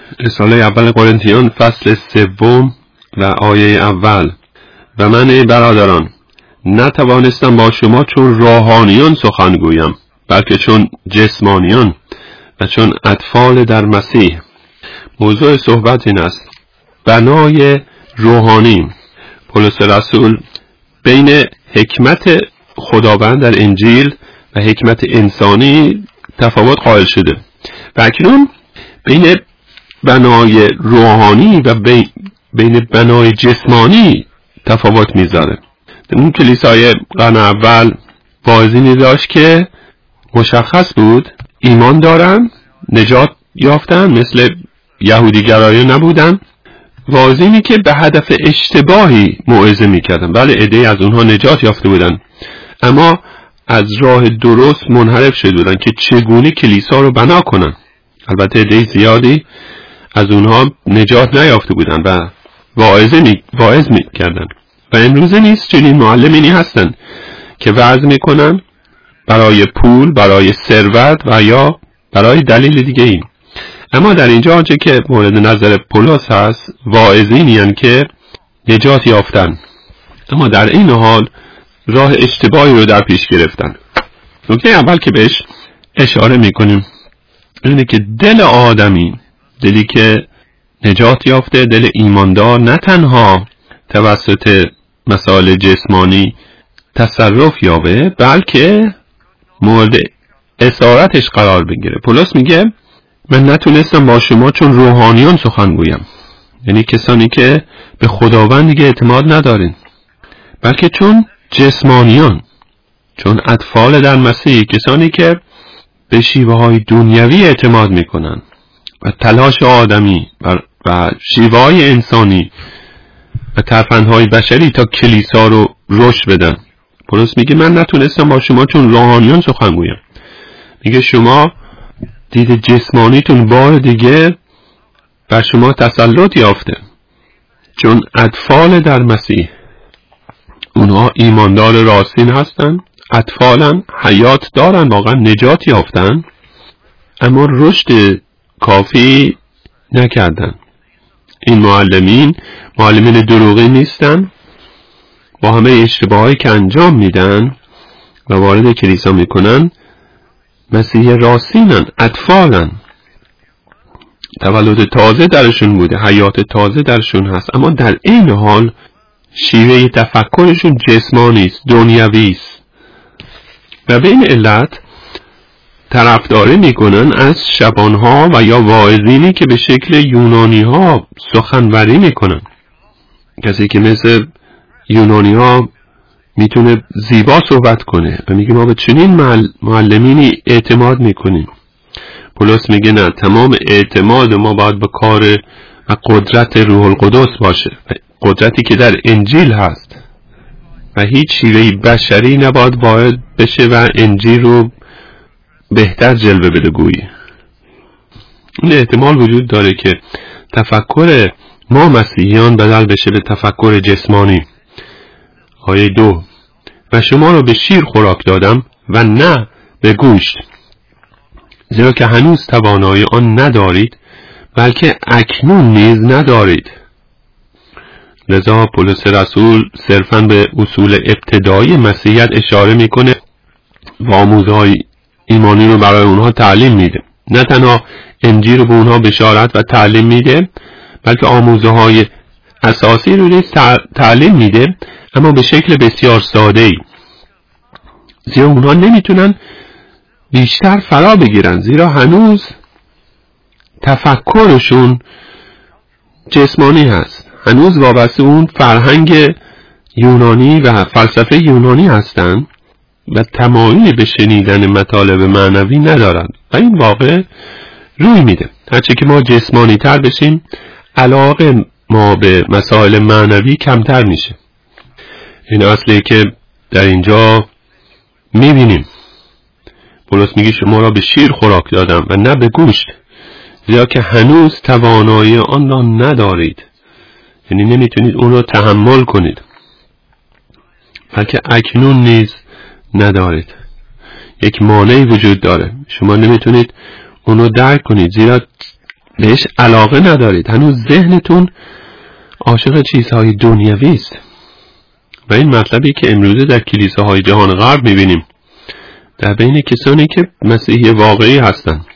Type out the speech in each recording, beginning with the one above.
رساله اول قرنتیان فصل 3 و آیه اول. و من ای برادران نتوانستم با شما چون روحانیان سخن گویم، بلکه چون جسمانیان و چون اطفال در مسیح. موضوع صحبت این است: بنای روحانی. پولس رسول بین حکمت خداوند در انجیل و حکمت انسانی تفاوت قائل شده و اکنون بین بنای روحانی و بین بنای جسمانی تفاوت میذاره. در اون کلیسای قرن اول واعظینی داشت که مشخص بود ایمان دارن، نجات یافتن، مثل یهودی گرایان نبودن، واعظینی که به هدف اشتباهی موعظه میکردن. بله، عده‌ای از اونها نجات یافته بودن اما از راه درست منحرف شده بودن که چگونه کلیسا رو بنا کنن. البته عده زیادی از اونها نجات نیافته بودن و واعظ میکردن و امروزه نیست چنین معلمینی هستن که وعظ میکنن برای پول، برای ثروت و یا برای دلیل دیگه ای. اما در اینجا آنچه که مورد نظر پولس هست واعظینی هستند که نجات یافتن اما در این حال راه اشتباهی رو در پیش گرفتن. نکته اول که بهش اشاره میکنیم اینه که دل آدمی، دلی که نجات یافته، دل ایماندار، نه تنها توسط مسائل جسمانی تصرف یابه بلکه مورد اسارتش قرار بگیره. پولس میگه من نتونستم با شما چون روحانیان سخن گویم، یعنی کسانی که به خداوند دیگه اعتماد ندارین، بلکه چون جسمانیان، چون اطفال در مسیح، کسانی که به شیوه های دنیوی اعتماد میکنن و تلاش آدمی و شیوه های انسانی و ترفندهای بشری تا کلیسا رو رشد بدن. پولس میگه من نتونستم با شما چون روحانیان سخن گویم. میگه شما دید جسمانیتون بار دیگه بر شما تسلط یافته، چون اطفال در مسیح. اونها ایماندار راستین هستن، اطفالن، حیات دارن، واقعا نجات یافتن اما رشد کافی نکردن. این معلمین دروغی نیستن، با همه اشتباهایی که انجام میدن و وارد کلیسا میکنن مسیح راستینن، اطفالن، تولد تازه درشون بوده، حیات تازه درشون هست اما در این حال شیوه تفکرشون جسمانی است، دنیوی است و به این علت طرفداری میکنن از شبانها و یا واعظینی که به شکل یونانی ها سخنوری میکنن. کسی که مثل یونانی ها میتونه زیبا صحبت کنه و میگه ما به چنین معلمینی اعتماد میکنیم. پولس میگه نه، تمام اعتماد ما باید به کار و قدرت روح القدس باشه، قدرتی که در انجیل هست و هیچ شیوه بشری نباید وارد بشه و انجیل رو بهتر جلوه بده گویی. این احتمال وجود داره که تفکر ما مسیحیان بدل بشه به تفکر جسمانی. آیه 2: و شما را به شیر خوراک دادم و نه به گوشت، زیرا که هنوز توانایی آن ندارید بلکه اکنون نیز ندارید. لذا پولس رسول صرفاً به اصول ابتدایی مسیحیت اشاره میکنه و آموزهای ایمانی رو برای اونها تعلیم میده. نه تنها انجیل رو به اونها بشارت و تعلیم میده بلکه آموزهای اساسی رو تعلیم میده اما به شکل بسیار ساده‌ای، زیرا اونها نمیتونن بیشتر فرا بگیرن، زیرا هنوز تفکرشون جسمانی هست، هنوز وابسته اون فرهنگ یونانی و فلسفه یونانی هستن و تمایلی به شنیدن مطالب معنوی ندارن و این واقع روی میده. هرچه که ما جسمانی تر بشیم علاقه ما به مسائل معنوی کمتر میشه. این اصلیه که در اینجا میبینیم. پولس میگه شما را به شیر خوراک دادم و نه به گوشت، زیرا که هنوز توانایی آن را ندارید، یعنی نمیتونید اون را تحمل کنید، بلکه اکنون نیز ندارید. یک مانعی وجود داره، شما نمیتونید اون رو درک کنید، زیرا بهش علاقه ندارید، هنوز ذهنتون عاشق چیزهای دنیوی است. و این مطلبی که امروزه در کلیساهای جهان غرب میبینیم در بین کسانی که مسیحی واقعی هستند.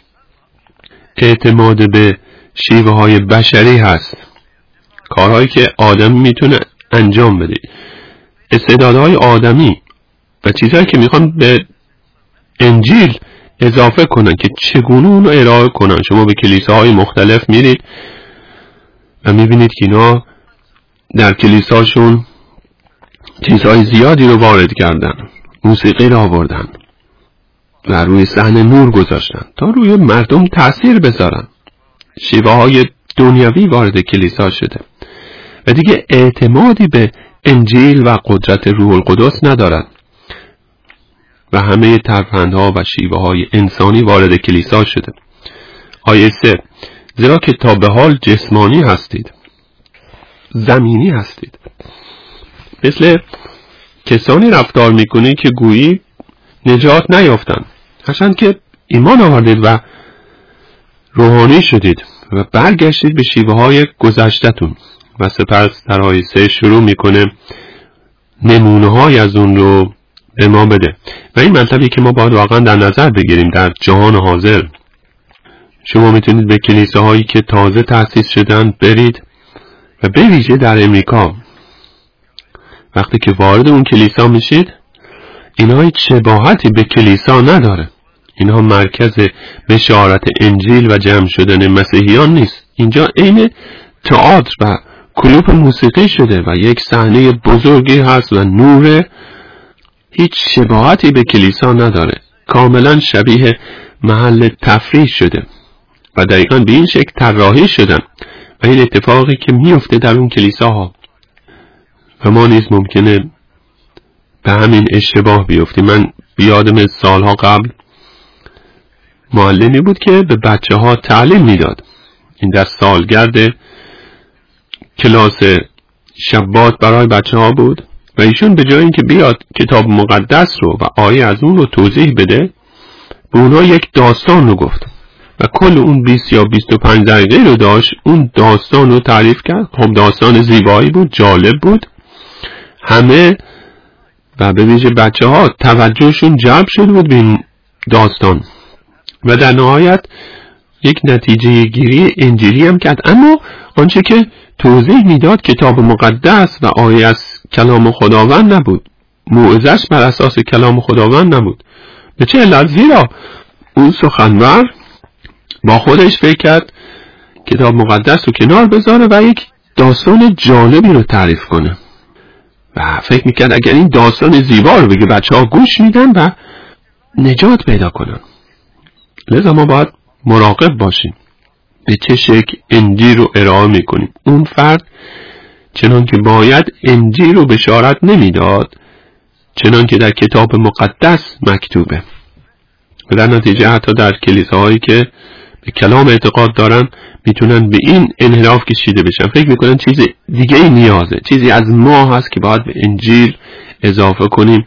اعتماد به شیوه های بشری هست، کارهایی که آدم میتونه انجام بده، استعدادهای آدمی و چیزهایی که میخوان به انجیل اضافه کنن که چگونه اون رو ارائه کنن. شما به کلیساهای مختلف میرید و میبینید که اینا در کلیساشون چیزهای زیادی رو وارد کردن، موسیقی رو آوردن و روی صحنه نور گذاشتن تا روی مردم تأثیر بذارن. شیوه های دنیوی وارد کلیسا شده و دیگه اعتمادی به انجیل و قدرت روح القدس ندارن و همه ترفندها و شیوه های انسانی وارد کلیسا شده. آیه 3: زیرا که تا به حال جسمانی هستید، زمینی هستید، مثل کسانی رفتار میکنید که گویی نجات نیافتند، هرچند که ایمان آوردید و روحانی شدید و برگشتید به شیوه های گذشتتون. و سپس در آیه 3 شروع میکنه نمونه های از اون رو به ما بده و این مطلبی که ما باید واقعا در نظر بگیریم در جهان حاضر. شما میتونید به کلیساهایی که تازه تأسیس شدن برید و به ویژه در امریکا وقتی که وارد اون کلیسا میشید، اینها هیچ شباهتی به کلیسا نداره. اینها مرکز بشارت انجیل و جمع شدن مسیحیان نیست. اینجا عین تئاتر و کلوپ موسیقی شده و یک صحنه بزرگی هست و نور، هیچ شباهتی به کلیسا نداره، کاملا شبیه محل تفریح شده و دقیقاً به این شکل طراحی شدن و این اتفاقی که میفته در اون کلیساها و ما نیز ممکنه به همین اشتباه بیفتیم. من بیادم سالها قبل معلمی بود که به بچه ها تعلیم میداد. این در سالگرد کلاس شبات برای بچه ها بود و ایشون به جای اینکه بیاد کتاب مقدس رو و آیه از اون رو توضیح بده، به اونا یک داستان رو گفت و کل اون 20 یا 25 دقیقه رو داشت اون داستان رو تعریف کرد. خب داستان زیبایی بود، جالب بود، همه و به ویژه بچه ها توجهشون جلب شده بود به این داستان و در نهایت یک نتیجه گیری انجیلی هم کرد. اما آنچه که توضیح میداد کتاب مقدس و آیه از کلام خداوند نبود، موعظه‌اش بر اساس کلام خداوند نبود. به چه علت؟ زیرا اون سخنور با خودش فکر کرد کتاب مقدس رو کنار بذاره و یک داستان جالبی رو تعریف کنه و فکر میکرد اگر این داستان زیبا رو بگه بچه ها گوش میدن و نجات پیدا کنن. لذا ما باید مراقب باشیم به چه شکل انجیل رو ارائه میکنیم. اون فرد چنان که باید انجیل رو بشارت نمیداد چنان که در کتاب مقدس مکتوبه و در نتیجه حتی در کلیساهایی که به کلام اعتقاد دارن میتونن به این انحراف کشیده بشن، فکر میکنن چیز دیگه ای نیازه، چیزی از ما هست که باید به انجیل اضافه کنیم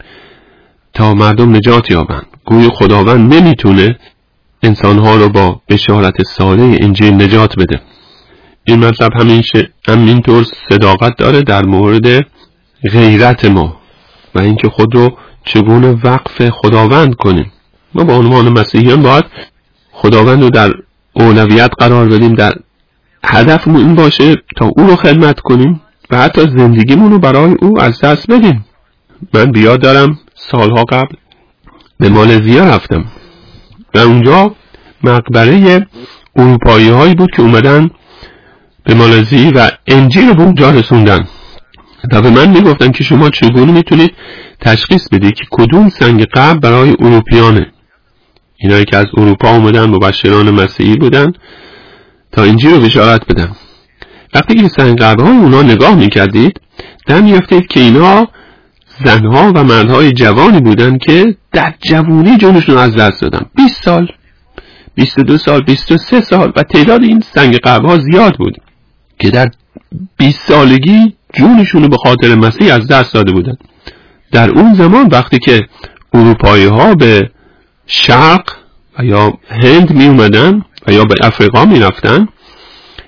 تا مردم نجات یابن. گویا خداوند نمیتونه انسانها رو با بشارت ساده انجیل نجات بده. این مطلب همینطور صداقت داره در مورد غیرت ما و اینکه خود رو چگونه وقف خداوند کنیم. ما با عنوان مسیحیان باید خداوند رو در اولویت قرار بدیم، در هدفمون این باشه تا او رو خدمت کنیم و حتی زندگیمون رو برای او از دست بدیم. من بیاد دارم سالها قبل به مالزیا رفتم و اونجا مقبره اروپایی هایی بود که اومدن به مالزی و انجیل رو به اونجا رسوندن و به من میگفتن که شما چگونه میتونید تشخیص بدید که کدوم سنگ قبر برای اروپیانه. اینایی که از اروپا اومدن مبشران مسیحی بودن تا انجیل رو بشارت بدن. وقتی که سنگ قبرهای اونا نگاه میکردید در میافتید که اینا زنها و مردهای جوانی بودن که در جوانی جونشون از دست دادن. 20 سال، 22 سال، 23 سال و تعداد این سنگ قبرها زیاد بود که در 20 سالگی جونشون به خاطر مسیح از دست داده بودن. در اون زمان وقتی که اروپایی ها به شرق و یا هند می اومدن و یا به افریقا می رفتن،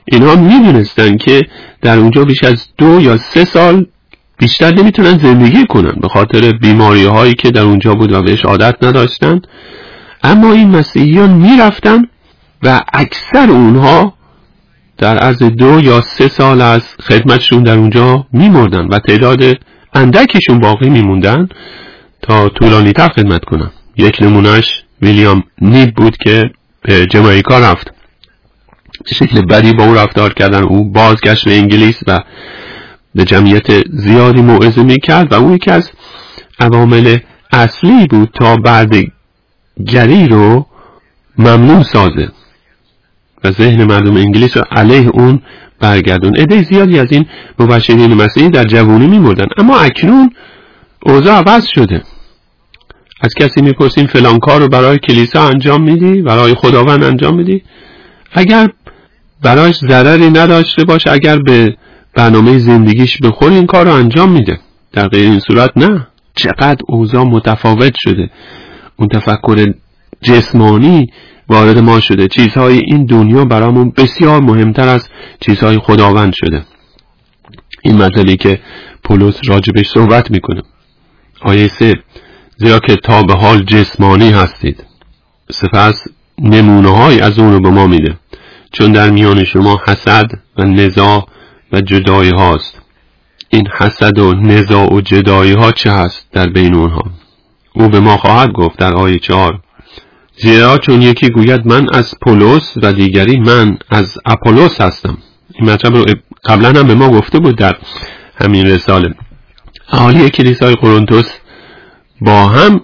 اینها میدونستن که در اونجا بیش از 2 یا 3 سال بیشتر نمیتونن زندگی کنن به خاطر بیماری هایی که در اونجا بود و بهش عادت نداشتن. اما این مسیحیان میرفتن و اکثر اونها در عرض 2 یا 3 سال از خدمتشون در اونجا میمردن و تعداد اندکشون باقی میموندن تا طولانی‌تر خدمت کنن. یک نمونهش ویلیام نیب بود که به جامائیکا رفت. به شکل بدی با او رفتار کردن. او بازگشت به انگلیس و به جمعیت زیادی موعظه میکرد و او یکی از عوامل اصلی بود تا بردهگری رو ممنوع سازه و ذهن مردم انگلیس رو علیه اون برگردون. عده زیادی از این مبشرین مسیحی در جوانی میمردن. اما اکنون اوضاع عوض شده. از کسی میپرسیم فلان کار رو برای کلیسا انجام میدی، برای خداوند انجام میدی؟ اگر برایش ضرری نداشته باشه، اگر به برنامه زندگیش بخوره، این کار رو انجام میده. در غیر این صورت نه. چقدر اوضاع متفاوت شده. اون تفکر جسمانی وارد ما شده. چیزهای این دنیا برامون بسیار مهمتر از چیزهای خداوند شده. این مطلبی که پولس راجبش صحبت میکنه. آیه 3: زیرا که تا به حال جسمانی هستید. سپس نمونه‌های از اون رو به ما میده. چون در میان شما حسد و نزاع و جدایی هاست. این حسد و نزاع و جدایی ها چه هست در بین اونها؟ او به ما خواهد گفت در آیه 4: زیرا چون یکی گوید من از پولس و دیگری من از اپولوس هستم. این مطلب رو قبلا هم به ما گفته بود در همین رساله. اهالی کلیسای قرنتوس با هم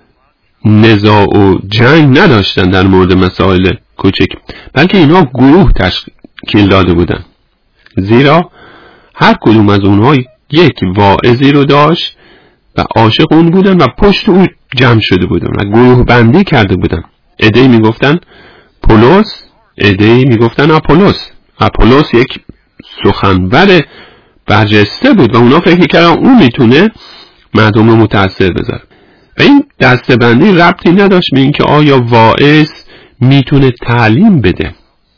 نزاع و جنگ نداشتن در مورد مسائل کوچک، بلکه اینها گروه تشکیل داده بودن. زیرا هر کدوم از اونها یک واعظی رو داشت و عاشق اون بودن و پشت او جمع شده بودن و گروه بندی کرده بودن. عده‌ای میگفتن پولس، عده‌ای میگفتن اپولوس. اپولوس یک سخنور برجسته بود و اونا فکر کردن اون میتونه مردم رو متاثر بذاره. و این دسته‌بندی ربطی نداشت به اینکه آیا واعظ میتونه تعلیم بده،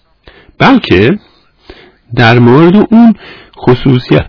بلکه در مورد اون خصوصیت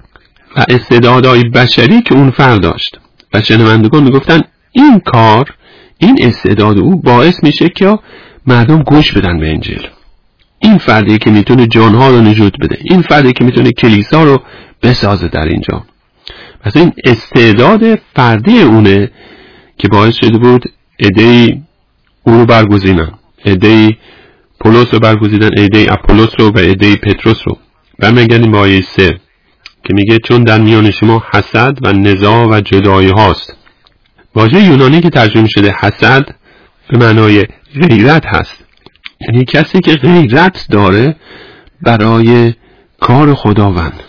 و استعدادهای بشری که اون فرد داشت. و شنوندگان میگفتن این کار، این استعداد او باعث میشه که مردم گوش بدن به انجیل. این فردی که میتونه جانها رو نجات بده، این فردی که میتونه کلیسا رو بسازه در اینجا. پس این استعداد فردی اونه که باعث شده بود عده‌ای او رو برگزینن، عده‌ای پولس رو برگزیدن، عده‌ای اپولوس رو و عده‌ای پتروس رو. برمیگردیم به آیه 3 که میگه چون در میان شما حسد و نزاع و جدایی هاست. واژه یونانی که ترجمه شده حسد به معنای غیرت هست. یعنی کسی که غیرت داره برای کار خداوند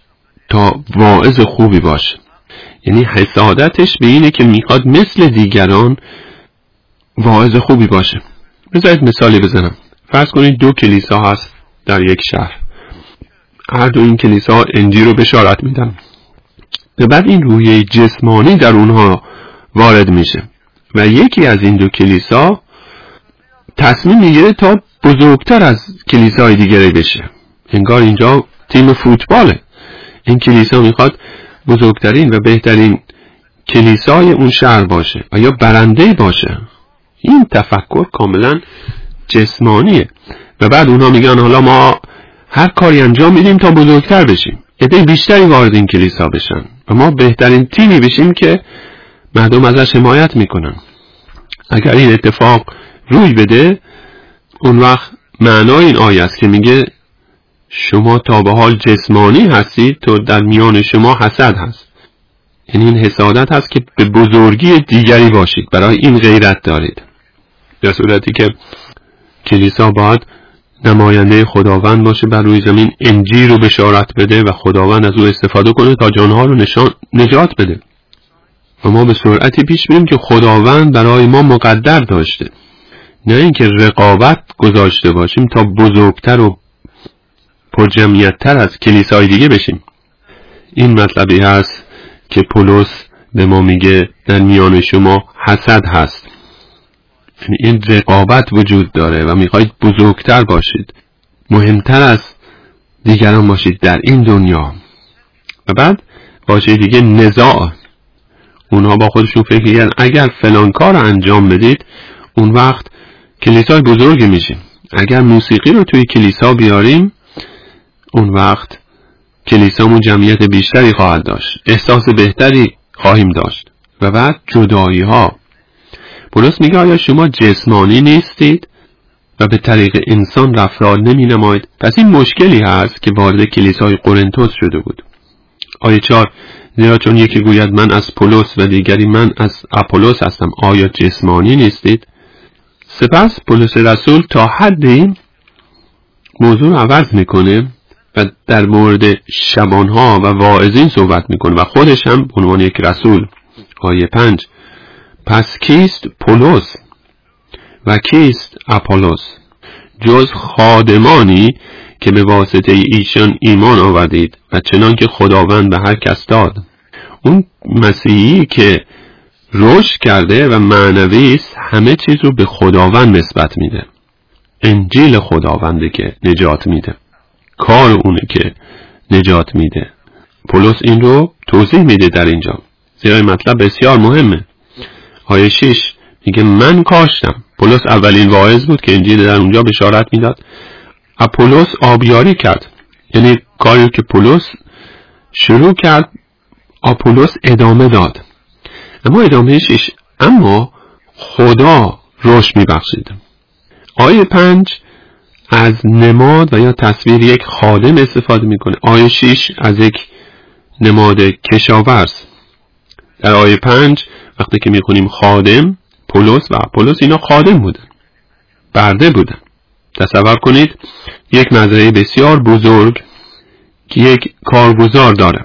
تا واعظ خوبی باشه. یعنی حسادتش به اینه که میخواد مثل دیگران واعظ خوبی باشه. بذارید مثالی بزنم. فرض کنید 2 کلیسا هست در یک شهر. هر دو این کلیسا انجیل رو بشارت میدن. و بعد این روحیه جسمانی در اونها وارد میشه و یکی از این 2 کلیسا تصمیم میگیره تا بزرگتر از کلیسای دیگری بشه. انگار اینجا تیم فوتباله. این کلیسا میخواد بزرگترین و بهترین کلیسای اون شهر باشه و یا برنده باشه. این تفکر کاملا جسمانیه. و بعد اونها میگن حالا ما هر کاری انجام میدیم تا بزرگتر بشیم، عده بیشتری وارد این کلیسا بشن و ما بهترین تیمی بشیم که مردم ازش حمایت میکنن. اگر این اتفاق روی بده، اون وقت معنای این آیه است که میگه شما تا به حال جسمانی هستید تو در میان شما حسد هست. یعنی این حسادت هست که به بزرگی دیگری باشید، برای این غیرت دارید. در صورتی که کلیسا باید نماینده خداوند باشه بر روی زمین، انجیل رو بشارت بده و خداوند از او استفاده کنه تا جانها رو نجات بده. و ما به سرعتی پیش بریم که خداوند برای ما مقدر داشته، نه اینکه رقابت گذاشته باشیم تا بزرگتر و پرجمعیت‌تر از کلیسای دیگه بشیم. این مطلبی هست که پولس به ما میگه در میان شما حسد هست. یعنی این رقابت وجود داره و میخواید بزرگتر باشید. مهمتر از دیگران باشید در این دنیا. و بعد واژه دیگه نزاع. اونها با خودشون فکر می‌کردن اگر فلان کار رو انجام بدید اون وقت کلیسای بزرگی میشیم. اگر موسیقی رو توی کلیسا بیاریم اون وقت کلیسامون جمعیت بیشتری خواهد داشت، احساس بهتری خواهیم داشت. و بعد جدایی ها. پولس میگه آیا شما جسمانی نیستید و به طریق انسان رفتار نمی نمایید؟ پس این مشکلی هست که وارد کلیسای قرنتوس شده بود. آیه 4: زیرا چون یکی گوید من از پولس و دیگری من از اپولوس هستم، آیا جسمانی نیستید؟ سپس پولس رسول تا حدی موضوع رو عوض میکنه و در مورد شبانها و واعظین صحبت میکنه و خودش هم به عنوان یک رسول. آیه 5: پس کیست پولس و کیست اپولوس جز خادمانی که به واسطه ایشان ایمان آوردید و چنان که خداوند به هر کس داد. اون مسیحی که رشد کرده و معنوی است همه چیز رو به خداوند نسبت میده. انجیل خداونده که نجات میده، کار اونه که نجات میده. پولس این رو توضیح میده در اینجا، زیرا این مطلب بسیار مهمه. آیه 6 میگه من کاشتم. پولس اولین واعظ بود که انجیل در اونجا بشارت میداد. اپولوس آبیاری کرد، یعنی کاری که پولس شروع کرد اپولوس ادامه داد. اما ادامه 6: اما خدا رشد میبخشید. آیه 5 از نماد و یا تصویر یک خادم استفاده میکنه. آیه 6 از یک نماد کشاورز. در آیه 5 وقتی که میخونیم خادم، پولس و اپولوس اینا خادم بودن، برده بودن. تصور کنید یک مزرعه بسیار بزرگ که یک کارگزار داره،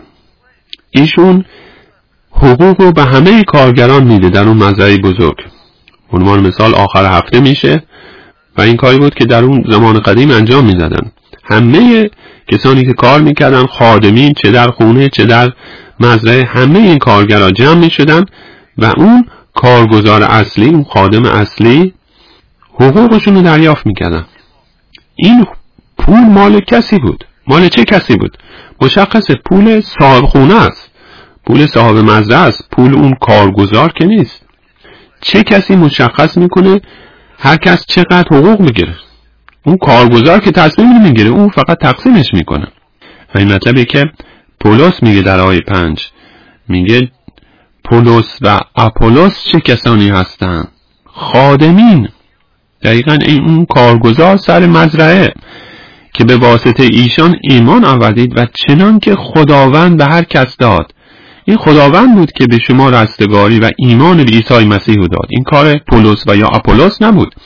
ایشون حقوق رو به همه کارگران میده در اون مزرعه بزرگ. عنوان مثال آخر هفته میشه و این کاری بود که در اون زمان قدیم انجام میدادن. همه کسانی که کار میکردن، خادمین، چه در خونه چه در مزرعه، همه این کارگران جمع میشدن و اون کارگزار اصلی، اون خادم اصلی حقوقشون رو دریافت میکردن. این پول مال کسی بود. مال چه کسی بود؟ مشخص پول صاحب خونه است، پول صاحب مزرعه است، پول اون کارگزار که نیست. چه کسی مشخص میکنه هر کس چقدر حقوق میگیره؟ اون کارگزار که تصمیم نمیگیره، اون فقط تقسیمش میکنه. و این مطلبی که پولس میگه در آیه 5 میگه پولس و اپولوس چه کسانی هستند؟ خادمین. دقیقاً این اون کارگزار سر مزرعه که به واسطه ایشان ایمان آوردید و چنان که خداوند به هر کس داد. این خداوند بود که به شما رستگاری و ایمان به عیسی مسیح داد. این کار پولس و یا اپولوس نبود.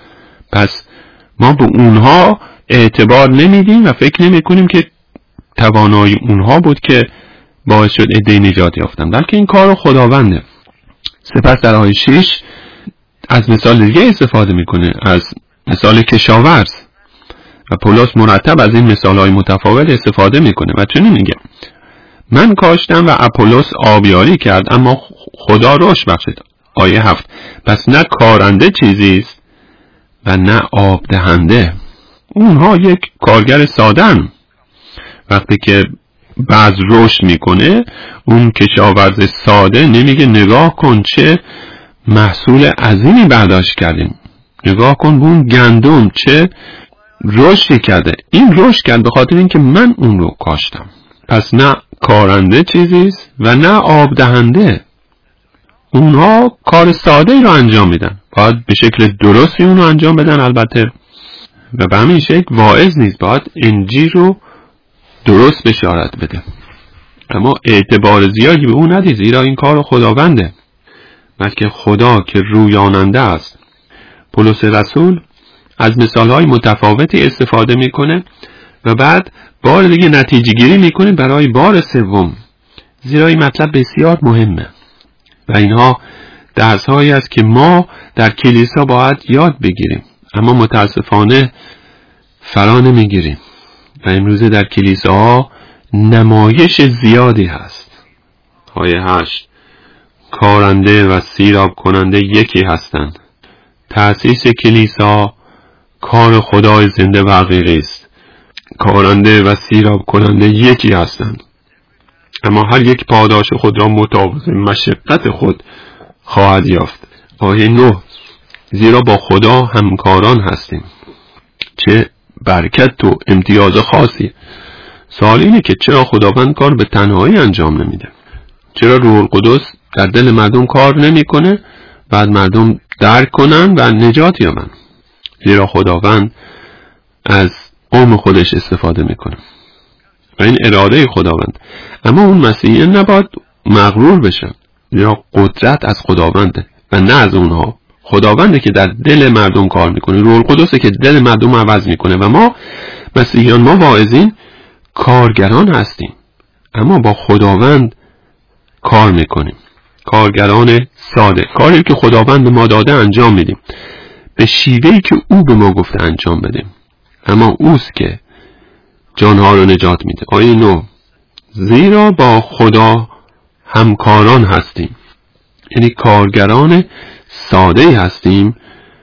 پس ما به اونها اعتبار نمیدیم و فکر نمی کنیم که توانایی اونها بود که باعث شد عده نجات یافتن، بلکه این کار خداونده. سپس در آیه 6 از مثال دیگه استفاده میکنه، از مثال کشاورز. و پولس مرتب از این مثالهای متفاوت استفاده میکنه و چنین میگه من کاشتم و اپولوس آبیاری کرد اما خدا رشد بخشید. آیه 7 پس نه کارنده چیزی است و نه آب دهنده. اونها یک کارگر سادن. وقتی که بعض رشد میکنه، اون کشاورز ساده نمیگه نگاه کن چه محصول عظیمی برداشت کردیم، نگاه کن اون گندم چه رشد کرده. این رشد کرد به خاطر اینکه من اون رو کاشتم. پس نه کارنده چیزیست و نه آب دهنده. اونها کار ساده رو انجام میدن، باید به شکل درستی اون رو انجام بدن البته، و به همین شکل واعظ نیست، باید انجیل رو درست بشارت بده، اما اعتبار زیادی به اون ندید، زیرا این کار خداونده، بلکه خدا که رویاننده است. پولس رسول از مثالهای متفاوتی استفاده میکنه و بعد بار دیگه نتیجه گیری میکنه برای بار سوم، زیرا این مطلب بسیار مهمه و اینها درس‌هایی است که ما در کلیسا باید یاد بگیریم، اما متاسفانه فرا نمیگیریم و امروز در کلیساها نمایش زیادی هست. آیه 8 کارنده و سیراب کننده یکی هستند. تأسیس کلیسا کار خدای زنده و حقیقی است کارنده و سیراب کننده یکی هستند، اما هر یک پاداش خود را مطابق مشقت خود خواهد یافت. آیه 9: زیرا با خدا همکاران هستیم. چه برکت و امتیاز خاصی. سوال اینه که چرا خداوند کار به تنهایی انجام نمیده؟ چرا روح القدس در دل مردم کار نمیکنه بعد مردم درک کنن و نجات یابن؟ زیرا خداوند از قوم خودش استفاده میکنه و این اراده خداوند. اما اون مسیحیان نباید مغرور بشن، زیرا قدرت از خداونده و نه از اونها. خداونده که در دل مردم کار میکنه، روح القدسه که دل مردم عوض میکنه و ما مسیحیان، ما واعظین کارگران هستیم، اما با خداوند کار میکنیم. کارگران ساده، کاری که خداوند به ما داده انجام میدیم به شیوهی که او به ما گفته انجام بدیم، اما اوست که جانها رو نجات میده. آیه 9: زیرا با خدا همکاران هستیم، یعنی کارگران ساده هستیم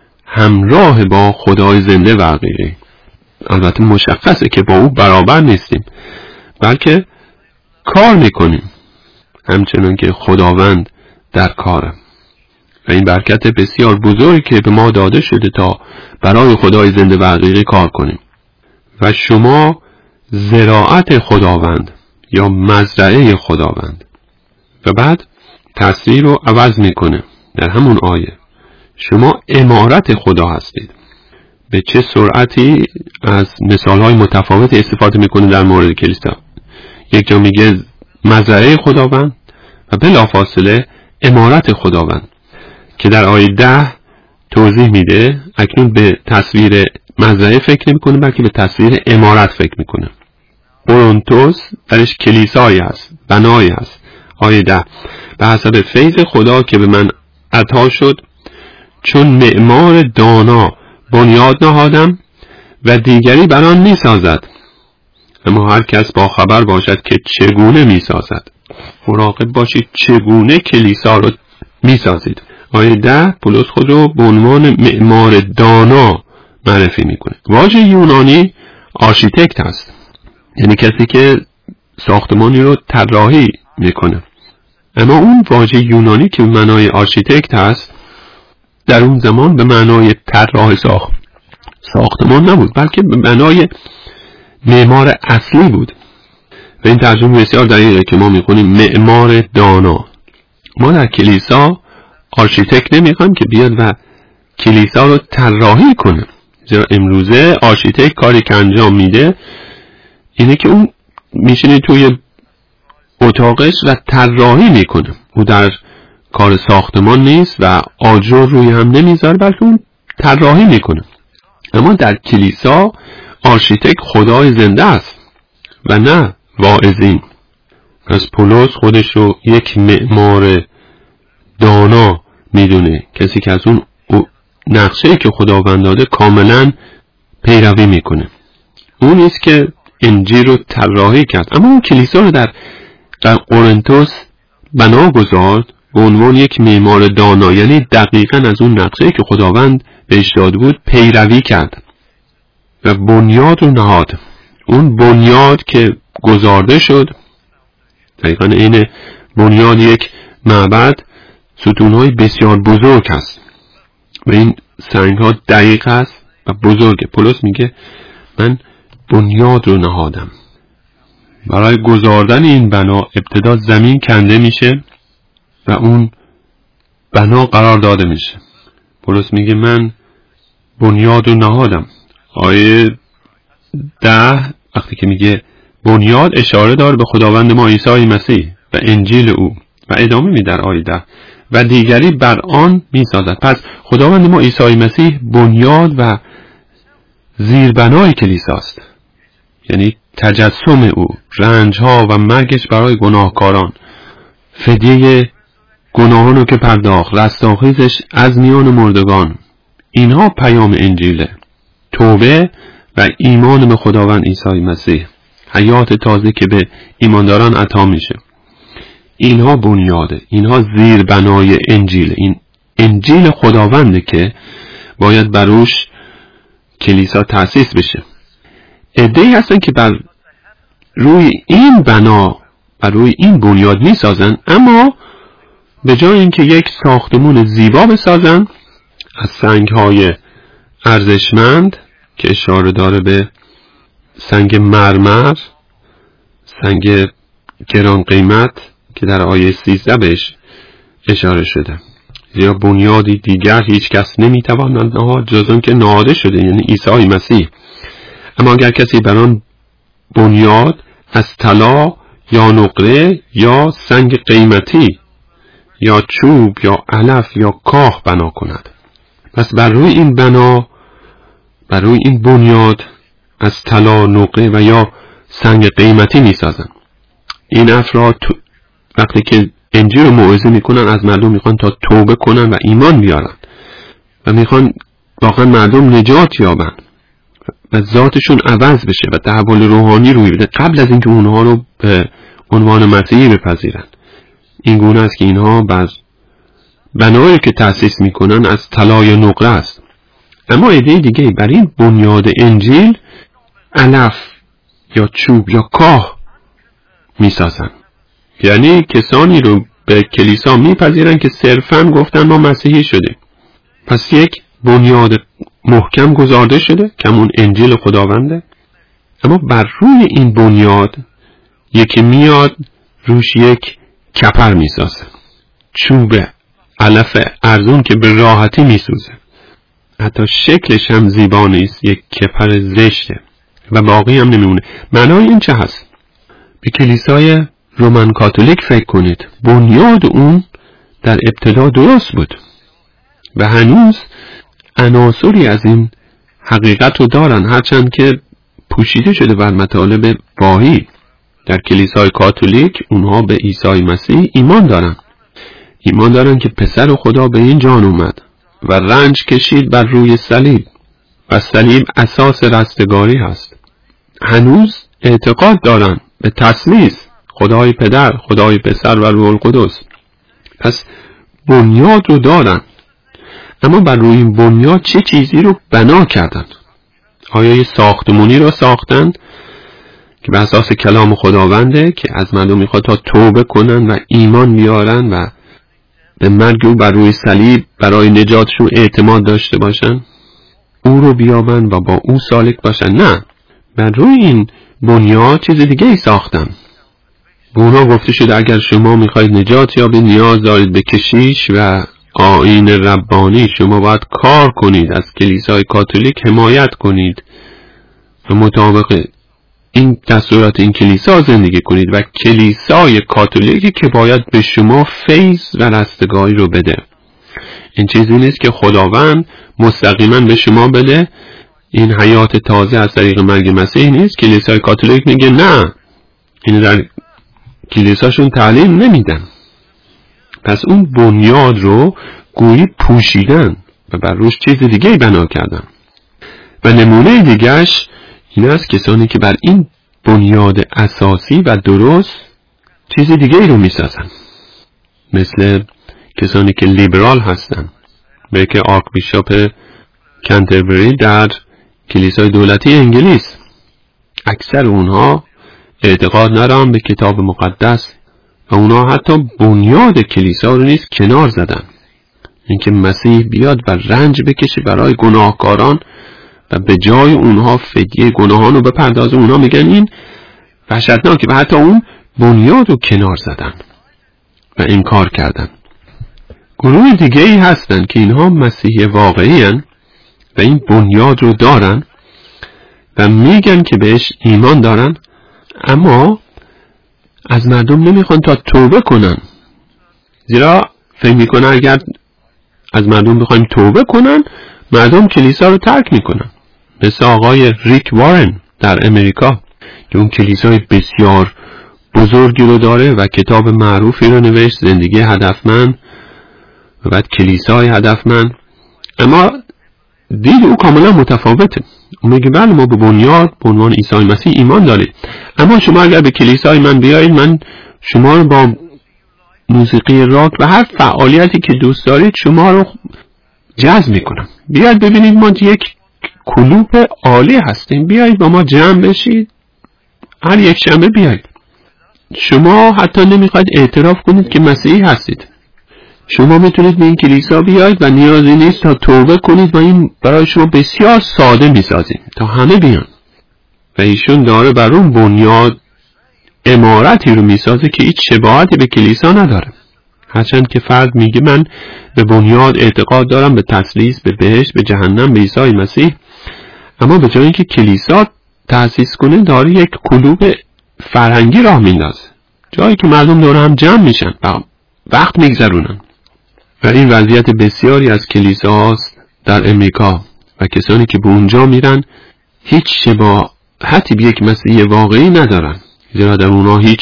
همراه با خدای زنده و حقیقی. البته مشخصه که با او برابر نیستیم، بلکه کار میکنیم همچنان که خداوند در کاره. و این برکت بسیار بزرگی که به ما داده شده تا برای خدای زنده و حقیقی کار کنیم. و شما زراعت خداوند یا مزرعه خداوند. و بعد تصویر رو عوض میکنه در همون آیه: شما عمارت خدا هستید. به چه سرعتی از مثالهای متفاوت استفاده میکنه در مورد کلیسا. یک جا میگه مزرعه خداوند و بلافاصله عمارت خداوند که در آیه 10 توضیح میده. اکنون به تصویر مزرعه فکر نمیکنه بلکه به تصویر عمارت فکر میکنه. قرنتوس درش کلیسایی هست، بنایی هست. آیه 10: به حسب فیض خدا که به من عطا شد چون معمار دانا بنیاد نهادم و دیگری بر آن میسازد. اما هر کس با خبر باشد که چگونه میسازد. مراقب باشید چگونه کلیسا رو میسازید. آیه 10 پولس خود رو به عنوان معمار دانا معرفی میکنه. واژه یونانی آرشیتکت هست، یعنی کسی که ساختمانی رو طراحی میکنه. اما اون واژه یونانی که به معنای آرشیتکت هست در اون زمان به معنای طراح ساختمان نبود، بلکه به معنای معمار اصلی بود. و این ترجمه بسیار دقیقه که ما میخونیم معمار دانا. ما در کلیسا آرشیتکت نمیخوایم که بیاد و کلیسا رو طراحی کنه، زیرا امروزه آرشیتکت کاری که انجام میده اینه که اون میشینه توی اتاقش و طراحی میکنه. او در کار ساختمان نیست و آجر روی هم نمیذاره، بلکه اون طراحی میکنه. اما در کلیسا آرشیتکت خدای زنده است و نه واعظین. پس پولس خودش رو یک معمار دانا میدونه، کسی که از اون نقشه‌ای که خداوند داده کاملا پیروی میکنه. اون نیست که انجیل رو طراحی کرد، اما اون کلیسا رو در قرنتوس بنا گذارد به عنوان یک معمار دانا، یعنی دقیقاً از اون نقشه‌ای که خداوند بهش داده بود پیروی کرد و بنیاد رو نهاد. اون بنیاد که گذارده شد دقیقاً این بنیاد یک معبد ستون‌های بسیار بزرگ هست و این سنگ‌ها دقیق هست و بزرگه. پولس میگه من بنیاد رو نهادم. برای گذاردن این بنا ابتدا زمین کنده میشه و اون بنا قرار داده میشه. پولس میگه من بنیاد رو نهادم. آیه 10 وقتی که میگه بنیاد اشاره داره به خداوند ما عیسی مسیح و انجیل او و ادامه میده در آیه 10 و دیگری بر آن میسازد. پس خداوند ما عیسی مسیح بنیاد و زیربنای کلیساست، یعنی تجسم او، رنجها و مرگش برای گناهکاران، فدیه گناهانو که پرداخت، رستاخیزش از میان مردگان. اینها پیام انجیله، توبه و ایمان به خداوند عیسی مسیح، حیات تازه که به ایمانداران عطا میشه. اینها بنیاده، اینها زیربنای انجیله. این انجیل خداونده که باید بروش کلیسا تأسیس بشه. عده‌ای هستن که بر روی این بنا و روی این بنیاد میسازن، اما به جای اینکه یک ساختمون زیبا بسازن از سنگ‌های ارزشمند که اشاره داره به سنگ مرمر، سنگ گران قیمت که در آیه 13 بهش اشاره شده، زیرا بنیادی دیگر هیچ کس نمیتواند نهاد جز آن که نهاده شده، یعنی عیسی مسیح. اما اگر کسی بر آن بنیاد از طلا یا نقره یا سنگ قیمتی یا چوب یا علف یا کاه بنا کند، پس بر روی این بنا، بر روی این بنیاد از طلا، نقره و یا سنگ قیمتی میسازن. این افراد وقتی که انجیل رو موعظه میکنن از مردم میخوان تا توبه کنن و ایمان بیارن و میخوان واقعا مردم نجات یابن و ذاتشون عوض بشه و تحول روحانی روی بده قبل از اینکه اونها رو به عنوان مسیحی بپذیرن. این گونه است که اینها بر بنایی که تأسیس میکنن از طلا یا نقره است. اما ایده دیگه بر این بنیاد انجیل علف یا چوب یا کاه میسازن، یعنی کسانی رو به کلیسا میپذیرن که صرفاً گفتن ما مسیحی شدیم. پس یک بنیاد محکم گذارده شده که همون انجیل خداونده، اما بر روی این بنیاد یکی میاد روش یک کپر میسازه، چوب علف ارزون که به راحتی میسوزه، حتی شکلش هم زیبا نیست، یک کپر زشته و باقی هم نمیمونه. معنای این چه هست؟ به کلیسای رومن کاتولیک فکر کنید، بنیاد اون در ابتدا درست بود و هنوز عناصری از این حقیقت رو دارن، هرچند که پوشیده شده بر مطالب واهی. در کلیسای کاتولیک اونها به عیسی مسیح ایمان دارن که پسر خدا به این جان اومد و رنج کشید بر روی صلیب و صلیب اساس رستگاری هست. هنوز اعتقاد دارن به تثلیث، خدای پدر، خدای پسر و روح القدس. پس بنیاد رو دارن، اما بر روی این بنیاد چه چیزی رو بنا کردن؟ آیا یه ساختمونی رو ساختن که به اساس کلام خداونده که از مردم میخواد تا توبه کنن و ایمان بیارن و به مرگ او بر روی صلیب برای نجاتشون اعتماد داشته باشن، او رو بیابن و با او سالک باشن؟ نه، بر روی این بنیاد چیز دیگه ای ساختن. به اونا گفته شده اگر شما میخواید نجات یابید نیاز دارید به کشیش و آیین ربانی، شما باید کار کنید، از کلیسای کاتولیک حمایت کنید و مطابق این دستورات این کلیسا زندگی کنید و کلیسای کاتولیکی که باید به شما فیض و رستگاری رو بده. این چیزی نیست که خداوند مستقیما به شما بده، این حیات تازه از طریق مرگ مسیح نیست. کلیسای کاتولیک میگه نه، این در کلیساشون تعلیم نمیدن. پس اون بنیاد رو گویی پوشیدن و بر روش چیز دیگه بنا کردن. و نمونه دیگهش این است کسانی که بر این بنیاد اساسی و درست چیز دیگه رو میسازن، مثل کسانی که لیبرال هستن، به که آرک بیشاپ کنتربری در کلیسای دولتی انگلیس. اکثر اونها اعتقاد ندارن به کتاب مقدس و اونها حتی بنیاد کلیسا رو نیز کنار زدن. اینکه مسیح بیاد و رنج بکشه برای گناهکاران و به جای اونها فدیه گناهان رو بپردازه، اونها میگن این وحشتناکه و حتی اون بنیاد رو کنار زدن و انکار کردن. گروه دیگه ای هستن که اینها مسیحی واقعی هن و این بنیاد رو دارن و میگن که بهش ایمان دارن، اما از مردم نمیخوان تا توبه کنن، زیرا فکر میکنن اگر از مردم بخوایم توبه کنن مردم کلیسا رو ترک میکنن. مثل آقای ریک وارن در امریکا که اون کلیسای بسیار بزرگی رو داره و کتاب معروفی رو نوشت، زندگی هدفمند و بعد کلیسای هدفمند، اما دید او کاملا متفاوته. اون میگه بله ما به بنیاد به عنوان عیسی مسیح ایمان داریم، اما شما اگر به کلیسای من بیایید من شما رو با موسیقی راک و هر فعالیتی که دوست دارید شما رو جذب میکنم. بیاید ببینید ما یک کلوپ عالی هستیم. بیایید با ما جمع بشید، هر یک شنبه بیایید. شما حتی نمیخواید اعتراف کنید که مسیحی هستید. شما میتونید به این کلیسا بیایید و نیازی نیست تا توبه کنید و این برای شما بسیار ساده میسازیم تا همه بیان. و ایشون داره بر اون بنیاد عمارتی رو میسازه که هیچ شباهتی به کلیسا نداره. هرچند که فرد میگه من به بنیاد اعتقاد دارم به تثلیث، به بهشت، به جهنم، به عیسی مسیح، اما به جای اینکه کلیسا تأسیس کنه داره یک کلوب فرهنگی راه میندازه، جایی که مردم دور هم جمع میشن و وقت میگذرونن. و این وضعیت بسیاری از کلیساست در امریکا و کسانی که به اونجا میرن هیچ شباهتی به یک مسیحی واقعی ندارن، زیرا در اونها هیچ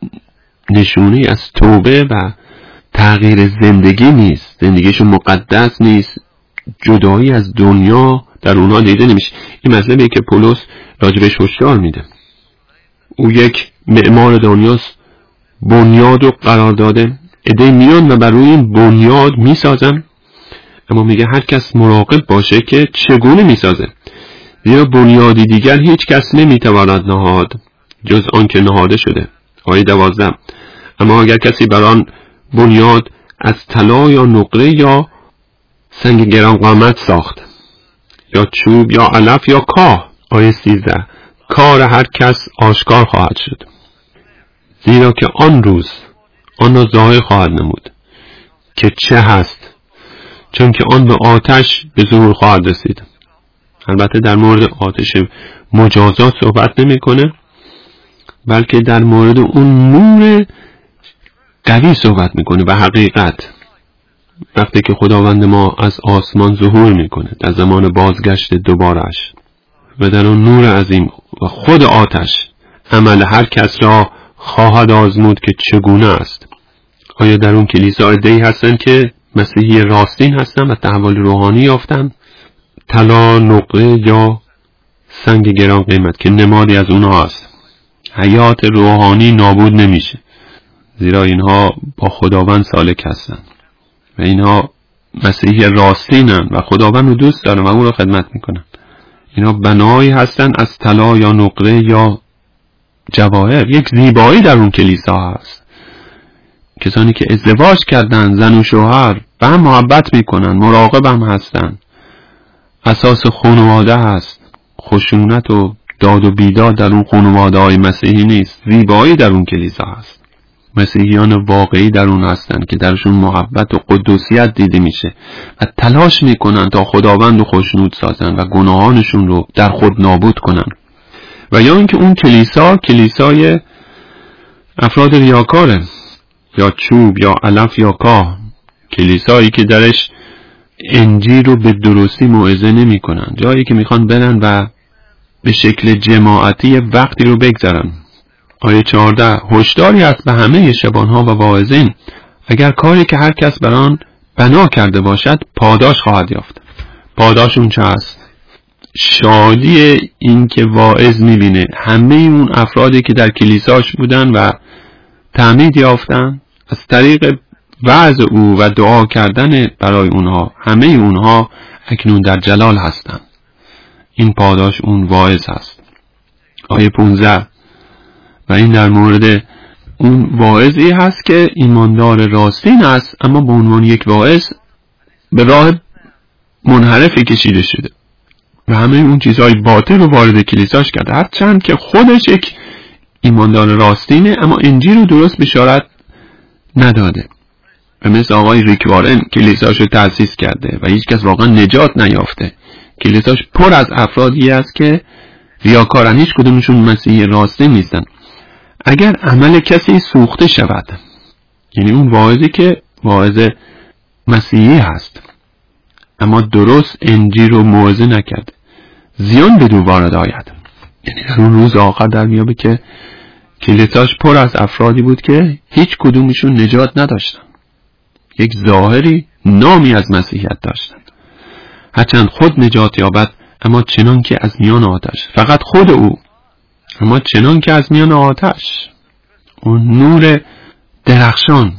نشونی از توبه و تغییر زندگی نیست، زندگیشون مقدس نیست، جدایی از دنیا در اونها دیده نمیشه. این مطلبیه که پولس راجبش هشدار میده. او یک معمار دنیاست، بنیاد رو قرار داده، عده میان و بر روی این بنیاد میسازن، اما میگه هر کس مراقب باشه که چگونه میسازه، زیرا بنیادی دیگر هیچ کس نمیتواند نهاد جز آن که نهاده شده. آیه 12 اما اگر کسی بر آن بنیاد از طلا یا نقره یا سنگ گران قامت ساخت، یا چوب یا علف یا کاه، آیه 13 کار هر کس آشکار خواهد شد، زیرا که آن روز آن را ظاهر خواهد نمود که چه هست، چون که آن به آتش به ظهور خواهد رسید. البته در مورد آتش مجازات صحبت نمی کنه، بلکه در مورد اون نور قوی صحبت میکنه و حقیقت. وقتی که خداوند ما از آسمان ظهور میکنه در زمان بازگشت دوبارش و در اون نور عظیم و خود آتش عمل هر کس را خواهد آزمود که چگونه است. آیا در اون کلیسا عده‌ای هستن که مسیحی راستین هستن و تحول روحانی یافتن؟ طلا، نقره یا سنگ گران قیمت که نمادی از اونها است. حیات روحانی نابود نمیشه، زیرا اینها با خداوند سالک هستن و اینها مسیحی راستینن و خداوند رو دوست دارن و اون رو خدمت میکنن. اینها بنایی هستن از طلا یا نقره یا جواهر. یک زیبایی در اون کلیسا هست. کسانی که ازدواج کردن، زن و شوهر، به هم محبت میکنن، مراقب هم هستن، اساس خانواده هست. خشونت و داد و بیداد در اون خانواده های مسیحی نیست. زیبایی در اون کلیسا هست. مسیحیان واقعی در اون هستن که درشون محبت و قدوسیت دیده میشه و تلاش میکنن تا خداوند رو خوشنود سازن و گناهانشون رو در خود نابود کنن. و یا اینکه اون کلیسای افراد ریاکاره، یا چوب یا علف یا کاه، کلیسایی که درش انجیل رو به درستی موعظه نمی کنن، جایی که میخوان برن و به شکل جماعتی وقتی رو بگذرن. آیه 14 هشداری است به همه شبانها و واعظین، اگر کاری که هر کس بر آن بنا کرده باشد پاداش خواهد یافت. پاداش اون چه است؟ شادی این که واعظ میبینه همه اون افرادی که در کلیساش بودن و تعمید یافتن از طریق وعظ او و دعا کردن برای اونها، همه اونها اکنون در جلال هستند. این پاداش اون واعظ هست. آیه 15 و این در مورد اون واعظی هست که ایماندار راستین است، اما به عنوان یک واعظ به راه منحرفی کشیده شده و همه اون چیزهای باطل رو وارد کلیساش کرده، هرچند که خودش یک ایماندار راستینه اما انجیل رو درست بشارت نداده. و مثل آقای ریک وارن کلیساش رو تأسیس کرده و هیچ کس واقعا نجات نیافته. کلیساش پر از افرادی است که ریاکارن، هیچ کدومشون مسیحی راستین نیستن. اگر عمل کسی سوخته شود، یعنی اون واعظی که واعظ مسیحی هست اما درست انجیل رو موعظه نکرد، زیان بدو وارد آید. یعنی در اون روز آخر در میابه که کلیساش پر از افرادی بود که هیچ کدومشون نجات نداشتن، یک ظاهری نامی از مسیحیت داشتن، هرچند خود نجات یابد اما چنان که از میان آتش، فقط خود او اما چنان که از میان آتش. اون نور درخشان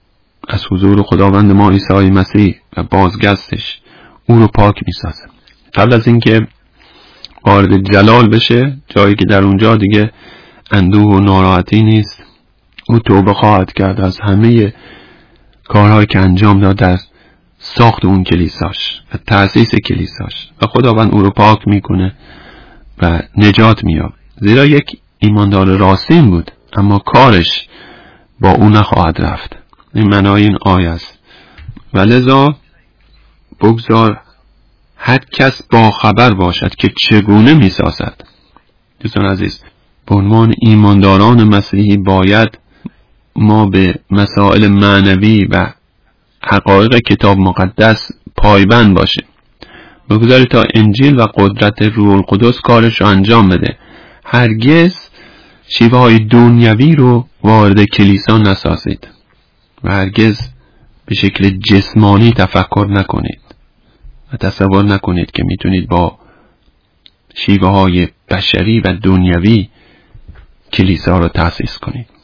از حضور خداوند ما عیسی مسیح و بازگشتش او رو پاک می‌سازه. قبل از اینکه وارد جلال بشه، جایی که در اونجا دیگه اندوه و ناراحتی نیست، او توبه خواهد کرد از همه کارهایی که انجام داد در ساخت اون کلیساش و تأسیس کلیساش، و خداوند او رو پاک میکنه و نجات میاد، زیرا یک ایماندار راستین بود اما کارش با او نخواهد رفت. این معنای این آیه است. ولذا بگذار هر کس با خبر باشد که چگونه میسازد. دوستان عزیز، به عنوان ایمانداران مسیحی باید ما به مسائل معنوی و حقایق کتاب مقدس پایبند باشیم. بگذارید تا انجیل و قدرت روح القدس کارش رو انجام بده. هرگز شیوه های دنیوی رو وارد کلیسا نسازید و هرگز به شکل جسمانی تفکر نکنید و تصور نکنید که میتونید با شیوه های بشری و دنیوی کلیسا رو تأسیس کنید.